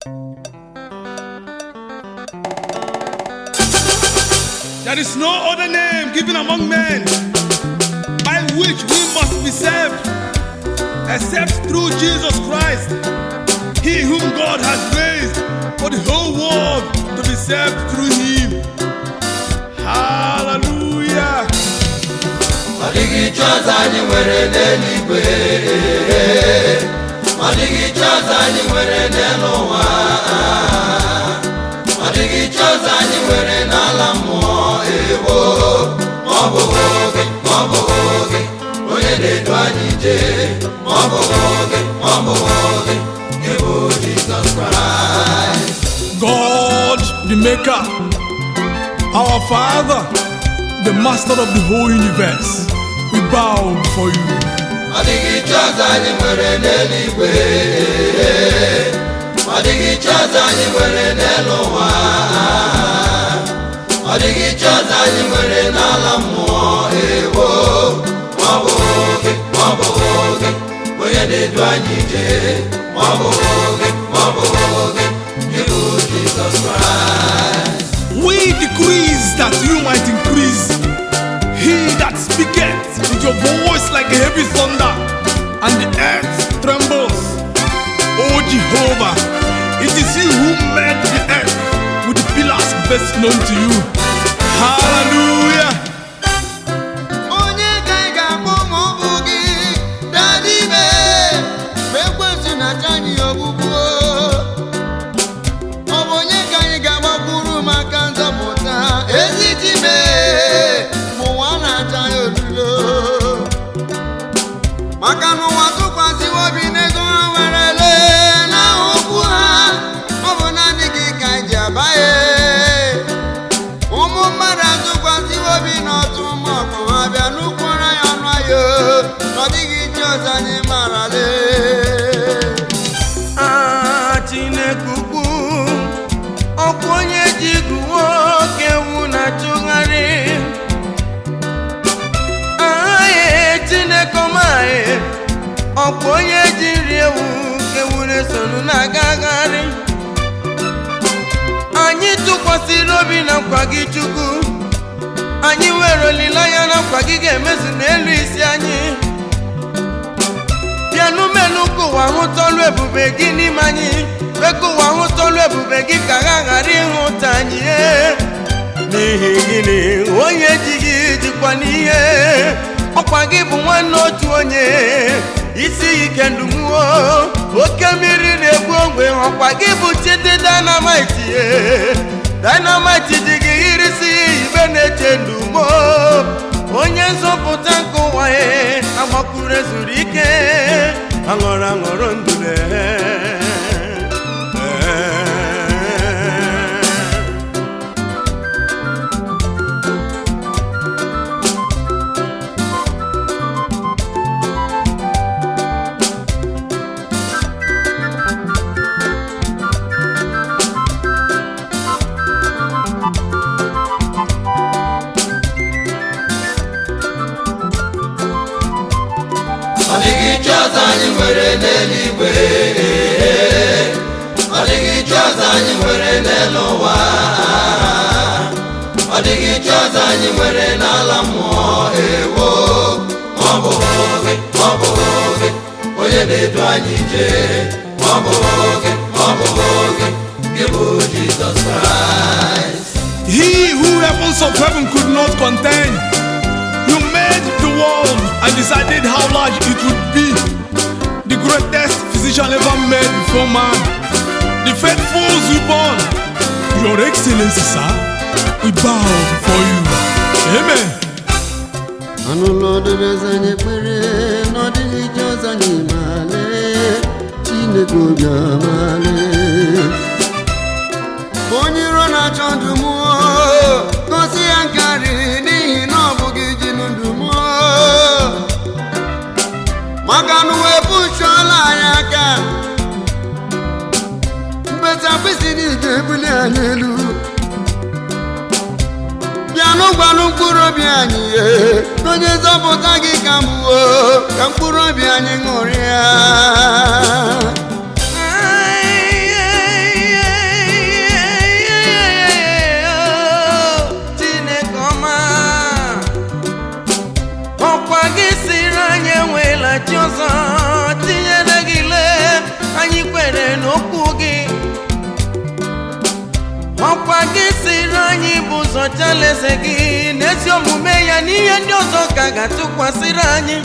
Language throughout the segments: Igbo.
There is no other name given among men by which we must be saved except through Jesus Christ, He whom God has raised for the whole world to be saved through Him. Hallelujah. Odigi choza ni nwere n'eluigwe, odigi choza ni nwere n'ụwa, odigi choza ni nwere n'ala mmụọ ewo. Maọbụ oge onye na-edu anyị ije, maọbụ oge ịbụ Jesus Christ. God, the Maker, our Father, the Master of the whole universe, we bow before you. Odigi choza ni nwere n'eluigwe, odigi choza ni nwere n'ụwa, odigi choza ni nwere n'ala mmụọ ewo. Maọbụ oge onye na-edu anyị ije, maọbụ oge ịbụ Jesus Christ. We decrease that you might increase. He that speaketh with your voice like a heavy thunder, and the earth trembles. O Jehovah, it is you who made the earth with the pillars best known to you. Hallelujah. Chinekuku okonye jiguwo kewu na chugari. Chinekomae okonye jiriewu kewu resonu na gagari. Anyị tụkwasịrị obi na nkwa gị Chukwu, anyị nwere olileanya na nkwa gị ga-emezu n'elu isi anyị. Bịanụ menụ kụwa hụta ọlụ ebube gị n'ime anyị, kụwa hụta ọlụ ebube gị ka ha ghara ịhụta anyị. N'ihi gịnị onye ji gị jikwa n'ihe, ọkwa gị bụ nwanne otu onye, isi ike ndumuo, oke mmiri na-egbu ogwe, ọkwa gị bụ Chidi Dynamite. Dynamite ji gị irisi ibe na-eche ndumo, onye nzọpụta nke ụwa ya agbakwuru ezuru ike, aṅụrụ ndụ Odigi choza ni nwere n'eluigwe, odigi choza ni nwere n'ụwa, odigi choza ni nwere n'ala mmụọ ewo. Maọbụ oge onye na-edu anyị ije, maọbụ oge ịbụ Jesus Christ. He who heavens of heaven could not contain, you made the world and decided how large it would be. The greatest physician ever made before man, the faithful born. Your Excellency, sir, we bow before you. Amen. Anulodezanye kwere n'odigi choza ni male, Chineke obiamale. Onyiro na chondumuo, gosi yankari n'ihi na ọ bụghị ji n'ndumuo. Maka na wepụchụọla anyị aka, mbeta mkpịsị n'ije ebuli anyị elu. Bịanụ gwanụ mkpụrụ obi anyị onye nzọpụta gị ka mbụ, ka mkpụrụ obi anyị ṅụrịa. nyocha leze gị n'ezi omume ya n'ihe ndị ọzọ ka ga-atụkwasịrị anyị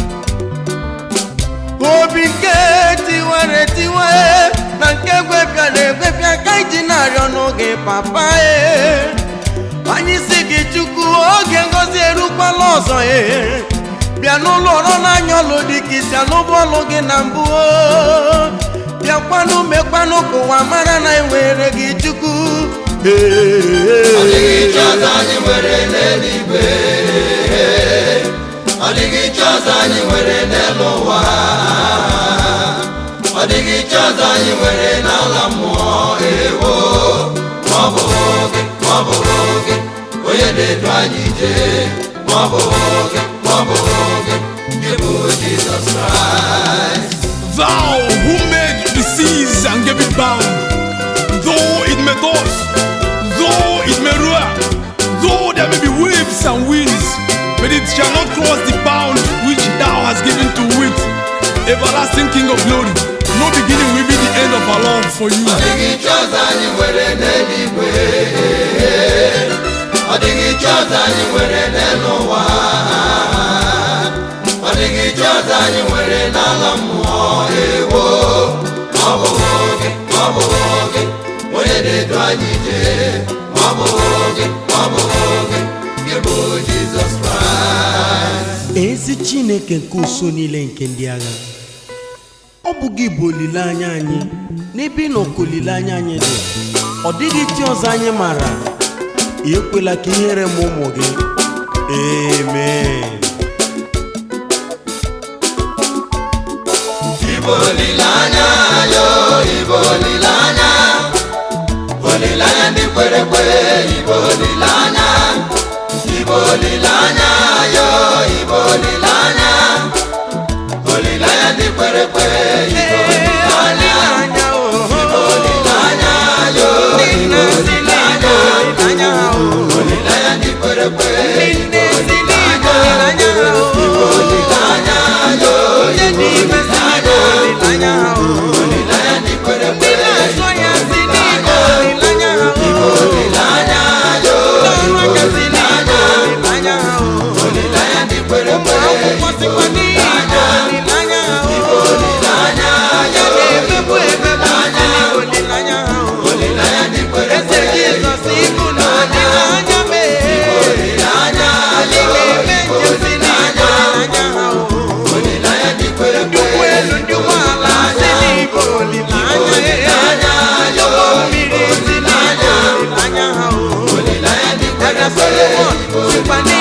obi nke tiwere tiwe na nke gwepịara egwepịa ka iji na-arịọ n'oge papa anyị si gị Chukwu oge ngozi erukwala ọzọ bịa n'ụlọ ọrụ n'anya ọlụ dị ka isi anụbụ ọlụ gị na mbụ bịakwanụ mekwanụ ka ụwa mara na enwere gị Chukwu ọ dịghị chi ọzọ anyị nwere n'eluigwe ọ dịghị chi ọzọ anyị nwere n'elu ụwa ọ dịghị chi ọzọ anyị nwere n'ala mmụọ ewo ma ọ bụ gị ma ọ bụ gị onye na-edu anyị jee ma ọ bụ gị ma ọ bụ gị gị bụ Jesus Christ. Thou who made the seas and gave it bound, though it may toss, though it may roar, though there may be waves and winds, but it shall not cross the bound which thou hast given to it, everlasting King of glory. No beginning will be the end of our love for you. Ọ dịghị chi ọzọ anyị nwere n'eluigwe, ọ dịghị chi ọzọ anyị nwere n'elu ụwa, ọ dịghị chi ọzọ anyị nwere n'ala mmụọ ewo ma ọ bụ gị ma ọ bụ gị onye na-edu anyị jee ma ọ bụ gị ma ọ bụ gị gị bụ Jesus Christ. ezi Chineke nke uso niile nke ndị agha ọ bụ gị bụ olileanya anyị n'ebe ị nọ ka olileanya anyị dị ọ dịghị chi ọzọ anyị mara ekwela ka ihere m ụmụ gị amen. Ibo olileanya yo ibo olileanya olileanya ndị kwere ekwe ibo olileanya yo ibo olileanya olileanya ndị kwere ekwe ibo olileanya ibo olileanya yo ibo olileanya olileanya ndị kwere ekwe ibo olileanya ibo olileanya yo ibo olileanya olileanya ndị kwere ekwe ibo olileanya yo ibo olileanya olileanya ndị kwere ekwe ibo olileanya ibo olileanya yo ibo olileanya olileanya ndị kwere ekwe ibo olileanya ibo olileanya yo ibo olileanya olileanya ndị kwere ekwe Solomon,